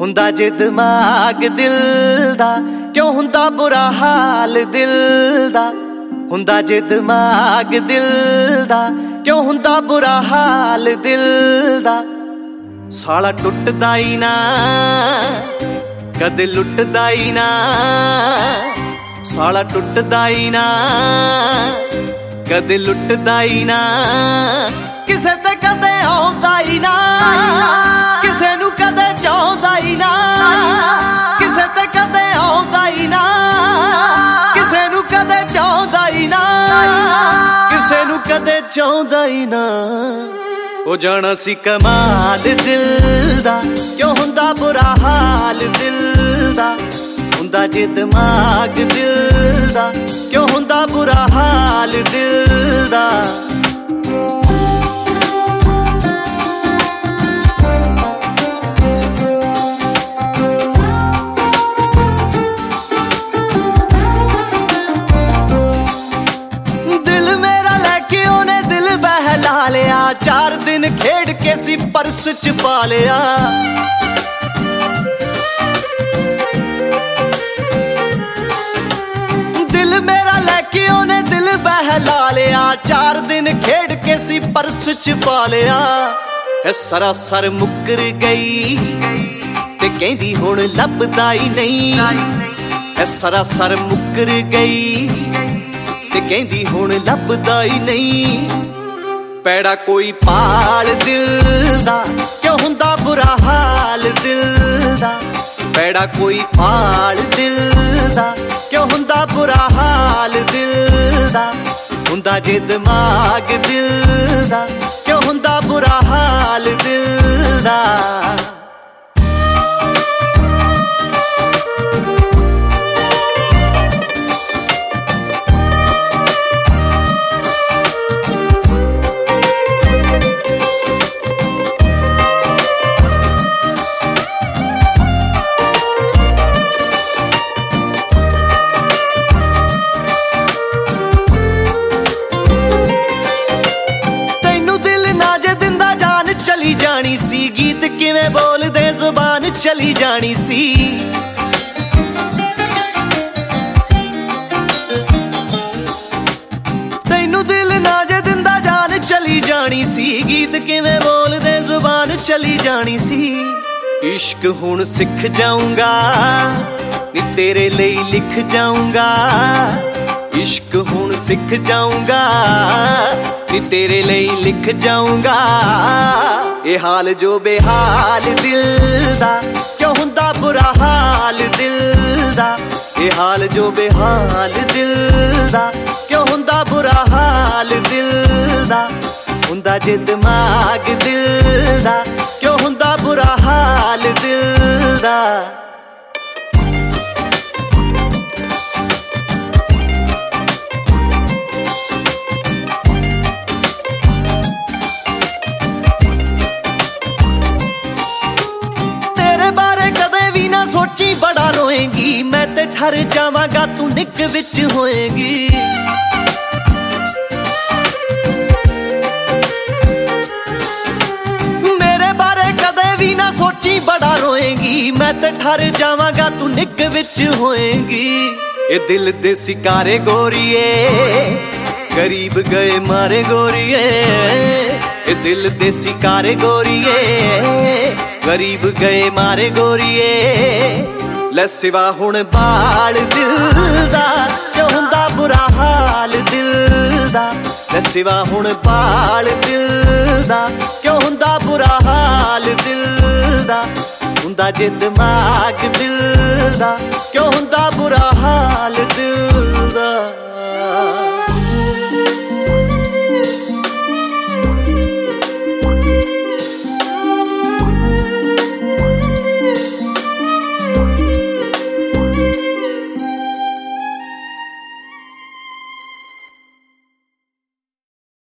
ਹੁੰਦਾ ਜੇ ਦਿਮਾਗ ਦਿਲ ਦਾ, ਕਿਉਂ ਹੁੰਦਾ ਬੁਰਾ ਹਾਲ ਦਿਲ ਦਾ। ਹੁੰਦਾ ਜੇ ਦਿਮਾਗ ਦਿਲ ਦਾ, ਕਿਉਂ ਹੁੰਦਾ ਬੁਰਾ ਹਾਲ ਦਿਲ ਦਾ। ਸਾਲਾ ਟੁੱਟਦਾ ਹੀ ਨਾ, ਕਦੇ ਲੁੱਟਦਾ ਹੀ ਨਾ। ਸਾਲਾ ਟੁੱਟਦਾ ਹੀ ਨਾ, ਕਦੇ ਲੁੱਟਦਾ ਹੀ ਨਾ। ਕਿਸੇ ਤੇ ਕਦੇ ਆਉਂਦਾ ਹੀ ਨਾ, ਕਿਸੇ ਨੂੰ ਕਦੇ ਚਾਹੁੰਦਾ ਹੀ ਨਾ। ਕਿਸੇ ਤੇ ਕਦੇ ਆਉਂਦਾ ਹੀ ਨਾ, ਕਿਸੇ ਨੂੰ ਕਦੇ ਚਾਹੁੰਦਾ ਹੀ ਨਾ। ਕਿਸੇ ਨੂੰ ਕਦੇ ਚਾਹੁੰਦਾ ਹੀ ਨਾ। ਉਹ ਜਾਣਾ ਸੀ ਕਮਾਲ ਦਿਲ ਦਾ, ਕਿਉਂ ਹੁੰਦਾ ਬੁਰਾ ਹਾਲ ਦਿਲ ਦਾ। ਹੁੰਦਾ ਜੇ ਦਿਮਾਗ ਦਿਲ ਦਾ, ਕਿਉਂ ਹੁੰਦਾ ਬੁਰਾ ਹਾਲ ਦਿਲ ਦਾ। ਦਿਲ ਮੇਰਾ ਲੈ ਕੇ ਉਹਨੇ ਦਿਲ ਬਹਿਲਾ ਲਿਆ, 4 ਦਿਨ ਖੇਡ ਕੇ ਸੀ ਪਰਸ ਚ ਪਾ ਲਿਆ। ਦਿਲ ਮੇਰਾ ਲੈ ਕੇ ਉਹਨੇ ਦਿਲ ਬਹਿਲਾ ਲਿਆ, 4 ਦਿਨ ਖੇਡ ਕੇ ਸੀ ਪਰਸ ਚ ਪਾ ਲਿਆ। ਇਹ ਸਰਾਸਰ ਮੁੱਕਰ ਗਈ ਤੇ ਕਹਿੰਦੀ ਹੁਣ ਲੱਭਦਾ ਹੀ ਨਹੀਂ। ਇਹ ਸਰਾਸਰ ਮੁੱਕਰ ਗਈ ਤੇ ਕਹਿੰਦੀ ਹੁਣ ਲੱਭਦਾ ਹੀ ਨਹੀਂ। ਪੈੜਾ ਕੋਈ ਪਾਲ ਦਿਲ ਦਾ, ਕਿਉਂ ਹੁੰਦਾ ਬੁਰਾ ਹਾਲ ਦਿਲ ਦਾ। ਪੈੜਾ ਕੋਈ ਪਾਲ ਦਿਲ ਦਾ, ਕਿਉਂ ਹੁੰਦਾ ਬੁਰਾ ਹਾਲ ਦਿਲ ਦਾ। ਹੁੰਦਾ ਜੇ ਦਿਮਾਗ ਦਿਲ ਦਾ, ਕਿਉਂ ਹੁੰਦਾ ਬੁਰਾ ਹਾਲ ਦਿਲ ਦਾ। ਚਲੀ ਜਾਣੀ ਸੀ ਗੀਤ ਕਿਵੇਂ ਬੋਲਦੇ ਜ਼ੁਬਾਨ ਚਲੀ ਜਾਣੀ ਸੀ। ਤੈਨੂੰ ਦਿਲ ਨਾ ਜੇ ਦਿੰਦਾ ਜਾਨ ਚਲੀ ਜਾਣੀ ਸੀ, ਗੀਤ ਕਿਵੇਂ ਬੋਲਦੇ ਜ਼ੁਬਾਨ ਚਲੀ ਜਾਣੀ ਸੀ। ਇਸ਼ਕ ਹੁਣ ਸਿੱਖ ਜਾਊਂਗਾ ਨੀ ਤੇਰੇ ਲਈ ਲਿਖ ਜਾਊਂਗਾ। ਇਸ਼ਕ ਹੁਣ ਸਿੱਖ ਜਾਊਂਗਾ ਨੀ ਤੇਰੇ ਲਈ ਲਿਖ ਜਾਊਂਗਾ। ਇਹ ਹਾਲ ਜੋ ਬੇਹਾਲ ਦਿਲ ਦਾ, ਕਿਉਂ ਹੁੰਦਾ ਬੁਰਾ ਹਾਲ ਦਿਲ ਦਾ। ਇਹ ਹਾਲ ਜੋ ਬੇਹਾਲ ਦਿਲ ਦਾ, ਕਿਉਂ ਹੁੰਦਾ ਬੁਰਾ ਹਾਲ ਦਿਲ ਦਾ। ਹੁੰਦਾ ਜੇ ਦਿਮਾਗ ਦਿਲ ਦਾ, ਕਿਉਂ ਹੁੰਦਾ ਬੁਰਾ ਹਾਲ ਦਿਲ ਦਾ। ਸੋਚੀ ਬੜਾ ਰੋਏਂਗੀ ਮੈਂ ਤੇ ਠਰ ਜਾਵਾਂਗਾ, ਤੂੰ ਨਿੱਕ ਵਿੱਚ ਹੋਏਂਗੀ। ਮੇਰੇ ਬਾਰੇ ਕਦੇ ਵੀ ਨਾ ਸੋਚੀ ਬੜਾ ਰੋਏਂਗੀ ਮੈਂ ਤੇ ਠਰ ਜਾਵਾਂਗਾ, ਤੂੰ ਨਿੱਕ ਵਿੱਚ ਹੋਏਂਗੀ। ਇਹ ਦਿਲ ਦੇ ਸਿਕਾਰੇ ਗੋਰੀਏ ਗਰੀਬ ਗਏ ਮਾਰੇ ਗੋਰੀਏ। ਇਹ ਦਿਲ ਦੇ ਸਿਕਾਰੇ ਗੋਰੀਏ ਗਰੀਬ ਗਏ ਮਾਰੇ ਗੋਰੀਏ। ਲੈ ਸਿਵਾ ਹੁਣ ਬਾਲ ਦਿਲ ਦਾ, ਕਿਉਂ ਹੁੰਦਾ ਬੁਰਾ ਹਾਲ ਦਿਲ ਦਾ। ਲੈ ਸਿਵਾ ਹੁਣ ਬਾਲ ਦਿਲ ਦਾ, ਕਿਉਂ ਹੁੰਦਾ ਬੁਰਾ ਹਾਲ ਦਿਲ ਦਾ। ਹੁੰਦਾ ਜੇ ਦਿਮਾਗ ਦਿਲ ਦਾ,